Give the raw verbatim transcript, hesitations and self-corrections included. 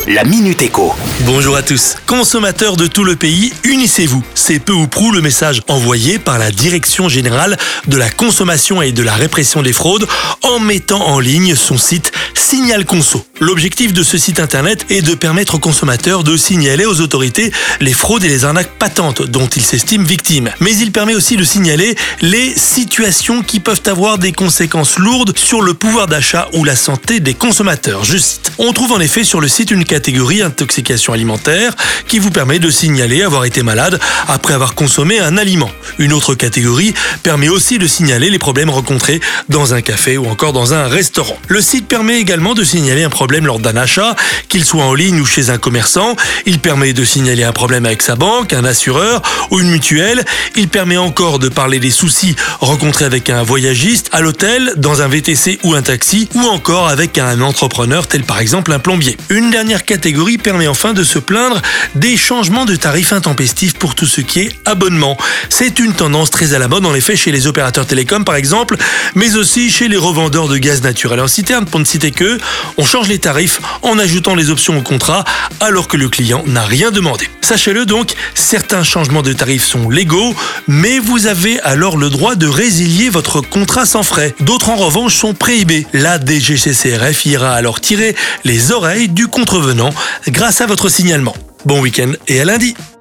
la Minute Éco. Bonjour à tous. Consommateurs de tout le pays, unissez-vous. C'est peu ou prou le message envoyé par la Direction générale de la consommation et de la répression des fraudes en mettant en ligne son site Signal Conso. L'objectif de ce site internet est de permettre aux consommateurs de signaler aux autorités les fraudes et les arnaques patentes dont ils s'estiment victimes. Mais il permet aussi de signaler les situations qui peuvent avoir des conséquences lourdes sur le pouvoir d'achat ou la santé des consommateurs. Je cite. On trouve en effet sur le site une catégorie intoxication alimentaire qui vous permet de signaler avoir été malade après avoir consommé un aliment. Une autre catégorie permet aussi de signaler les problèmes rencontrés dans un café ou encore dans un restaurant. Le site permet également de signaler un problème lors d'un achat, qu'il soit en ligne ou chez un commerçant. Il permet de signaler un problème avec sa banque, un assureur ou une mutuelle. Il permet encore de parler des soucis rencontrés avec un voyagiste, à l'hôtel, dans un V T C ou un taxi, ou encore avec un entrepreneur tel par exemple un plombier. Une dernière catégorie permet enfin de se plaindre des changements de tarifs intempestifs pour tout ce qui est abonnement. C'est une tendance très à la mode en effet chez les opérateurs télécoms par exemple, mais aussi chez les revendeurs de gaz naturel en citerne pour ne citer que, on change les tarifs en ajoutant les options au contrat alors que le client n'a rien demandé. Sachez-le donc, certains changements de tarifs sont légaux, mais vous avez alors le droit de résilier votre contrat sans frais. D'autres en revanche sont prohibés. La D G C C R F ira alors tirer les oreilles du contrevenant grâce à votre signalement. Bon week-end et à lundi.